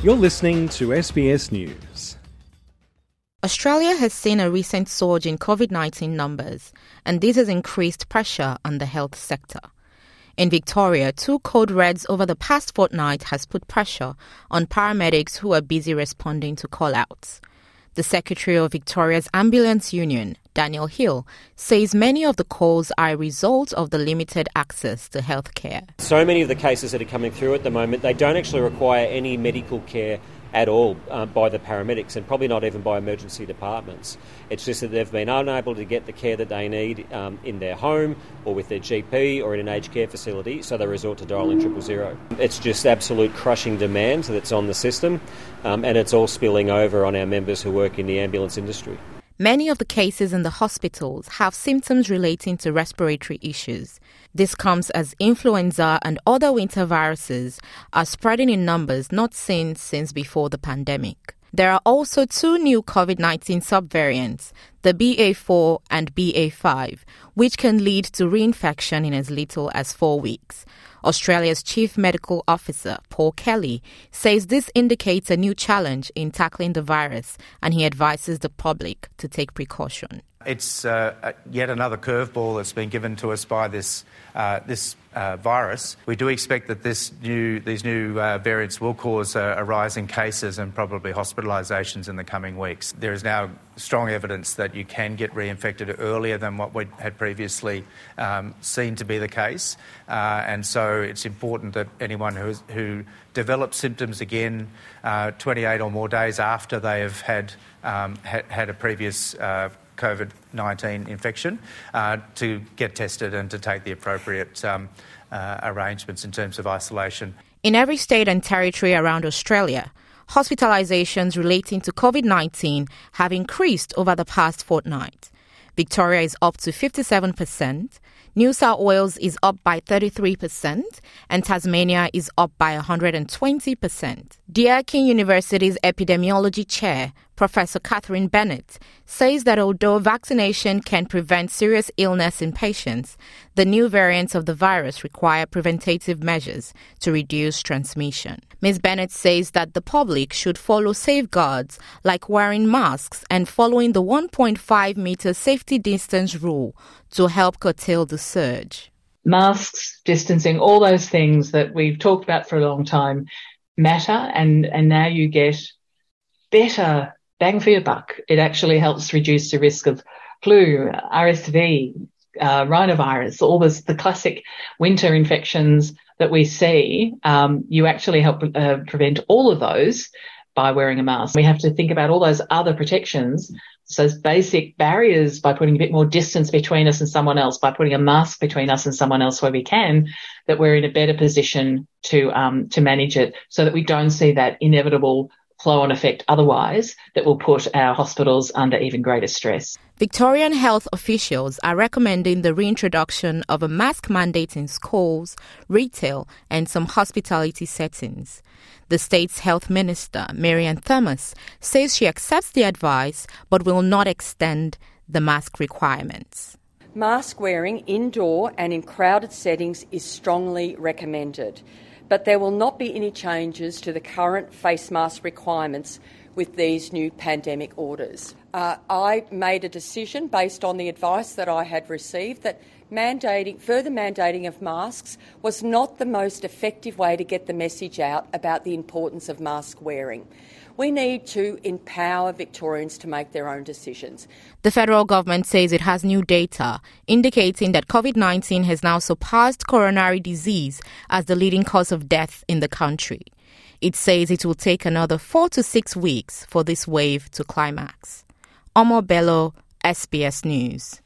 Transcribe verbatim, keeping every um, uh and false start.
You're listening to S B S News. Australia has seen a recent surge in COVID nineteen numbers, and this has increased pressure on the health sector. In Victoria, two code reds over the past fortnight has put pressure on paramedics who are busy responding to call-outs. The Secretary of Victoria's Ambulance Union, Daniel Hill, says many of the calls are a result of the limited access to healthcare. So many of the cases that are coming through at the moment, they don't actually require any medical care at all uh, by the paramedics, and probably not even by emergency departments. It's just that they've been unable to get the care that they need um, in their home or with their G P or in an aged care facility, so they resort to dialing triple zero. It's just absolute crushing demand that's on the system, um, and it's all spilling over on our members who work in the ambulance industry. Many of the cases in the hospitals have symptoms relating to respiratory issues. This comes as influenza and other winter viruses are spreading in numbers not seen since before the pandemic. There are also two new COVID nineteen subvariants, the B A four and B A five, which can lead to reinfection in as little as four weeks. Australia's Chief Medical Officer, Paul Kelly, says this indicates a new challenge in tackling the virus, and he advises the public to take precaution. It's uh, yet another curveball that's been given to us by this uh, this uh, virus. We do expect that this new these new uh, variants will cause a, a rise in cases and probably hospitalisations in the coming weeks. There is now strong evidence that you can get reinfected earlier than what we had previously um, seen to be the case, uh, and so it's important that anyone who, is, who develops symptoms again uh, twenty-eight or more days after they have had um, ha- had a previous uh, COVID nineteen infection uh, to get tested and to take the appropriate um, uh, arrangements in terms of isolation. In every state and territory around Australia, hospitalisations relating to COVID nineteen have increased over the past fortnight. Victoria is up to fifty-seven percent, New South Wales is up by thirty-three percent, and Tasmania is up by one hundred twenty percent. Deakin University's epidemiology chair, Professor Catherine Bennett, says that although vaccination can prevent serious illness in patients, the new variants of the virus require preventative measures to reduce transmission. Miz Bennett says that the public should follow safeguards like wearing masks and following the one point five metre safety distance rule to help curtail the surge. Masks, distancing, all those things that we've talked about for a long time matter, and, and now you get better bang for your buck. It actually helps reduce the risk of flu, R S V, uh, rhinovirus, all this, the classic winter infections that we see. Um, you actually help uh, prevent all of those by wearing a mask. We have to think about all those other protections, so basic barriers by putting a bit more distance between us and someone else, by putting a mask between us and someone else where we can, that we're in a better position to um, to manage it so that we don't see that inevitable flow-on effect otherwise that will put our hospitals under even greater stress. Victorian health officials are recommending the reintroduction of a mask mandate in schools, retail and some hospitality settings. The state's health minister, Marianne Thomas, says she accepts the advice but will not extend the mask requirements. Mask wearing indoor and in crowded settings is strongly recommended, but there will not be any changes to the current face mask requirements with these new pandemic orders. Uh, I made a decision based on the advice that I had received that mandating, further mandating of masks was not the most effective way to get the message out about the importance of mask wearing. We need to empower Victorians to make their own decisions. The federal government says it has new data indicating that COVID nineteen has now surpassed coronary disease as the leading cause of death in the country. It says it will take another four to six weeks for this wave to climax. Omo Bello, S B S News.